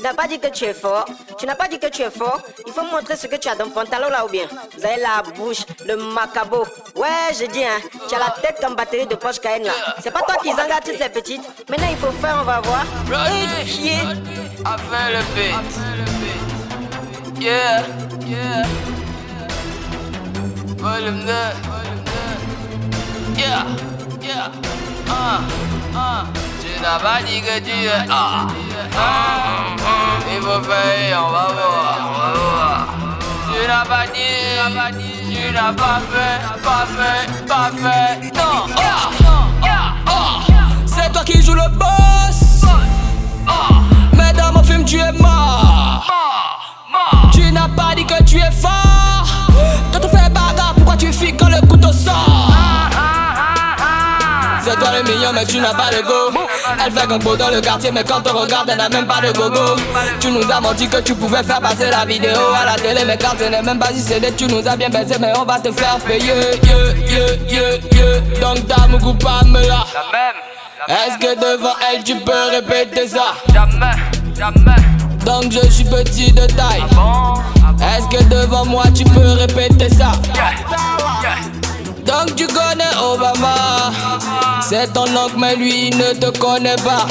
Tu n'as pas dit que tu es fort. Tu n'as pas dit que tu es fort. Il faut montrer ce que tu as dans le pantalon là ou bien. Vous avez la bouche, le macabo. Ouais, je dis hein. Tu as la tête comme batterie de Porsche Cayenne là. C'est pas toi qui zanga toutes les petites. Maintenant il faut faire, on va voir. Et pied. Afin le beat. Yeah, yeah. Volume 2. Yeah, yeah. Tu n'as pas dit que tu es. Il faut faire, on va voir. Tu n'as pas dit. Tu n'as pas fait. Non. C'est toi qui joues le boss. Mais dans mon film tu es mort. Tu n'as pas dit que tu es fort. Quand on fait bagarre, pourquoi tu files quand le couteau sort? C'est toi le million mais tu n'as pas de go. Elle fait comme beau dans le quartier mais quand on regarde elle n'a même pas de gogo. Tu nous as menti que tu pouvais faire passer la vidéo à la télé mais quand tu n'es même pas CD. Tu nous as bien baisé mais on va te faire payer. Donc ta mougou Pamela. Est-ce que devant elle tu peux répéter ça? Jamais. Donc je suis petit de taille. Est-ce que devant moi tu peux répéter ça? Donc tu connais Obama. C'est ton oncle mais lui il ne te connaît pas.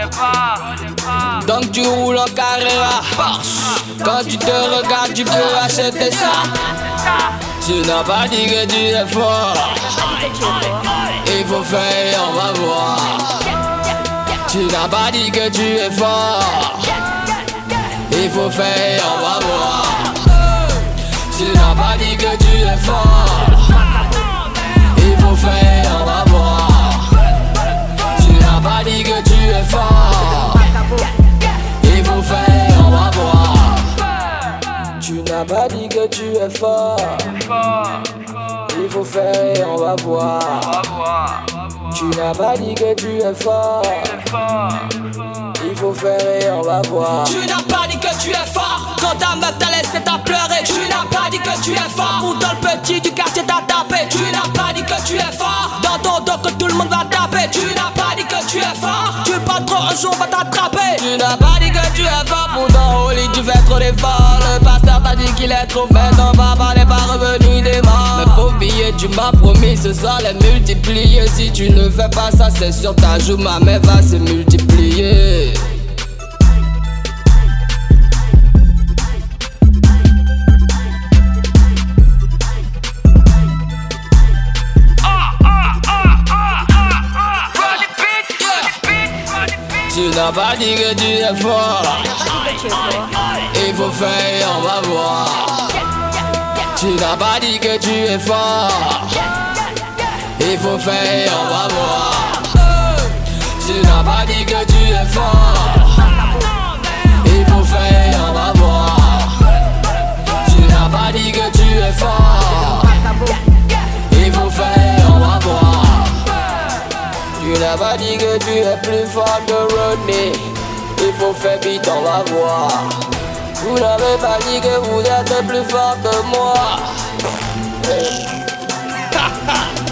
Donc tu roules en Carrera. Quand tu te regardes tu peux acheter ça. Tu n'as pas dit que tu es fort. Il faut faire, on va voir. Tu n'as pas dit que tu es fort. Il faut faire, on va voir. Tu n'as pas dit que tu es fort. Il faut faire, on va voir. Tu n'as pas dit que tu es fort. Il faut faire, on va voir. Tu n'as pas dit que tu es fort. Il faut faire et on va voir. Tu n'as pas dit que tu es fort. Il faut faire et on va voir. Tu n'as pas dit que tu es fort. Quand ta meuf t'a laissé t'as pleuré. Tu n'as pas dit que tu es fort. Ou dans le petit du quartier t'as tapé. Tu n'as pas dit que tu es fort. Dans ton dos que tout le monde va taper. Tu n'as pas dit que tu es fort. Tu parles trop, un jour on va t'attraper. Tu n'as pas dit que tu es fort. Pourtant au lit tu fais trop d'efforts. Le pasteur t'a dit qu'il est trop fait. Ton papa n'est pas revenu des morts. Mais pauvre billet tu m'as promis ce soir les multiplier. Si tu ne fais pas ça c'est sûr ta joue ma mère va se multiplier. Tu n'as pas dit que tu es fort. Il faut faire, on va voir. Tu n'as pas dit que tu es fort. Il faut faire, on va voir. Tu n'as pas dit que tu es fort. Il faut faire, on va voir. Tu n'as pas dit que tu es fort. Il faut faire, on va voir. Tu n'as pas dit que tu es plus fort que Rodney. Il faut faire vite, on va voir. Vous n'avez pas dit que vous êtes plus fort que moi.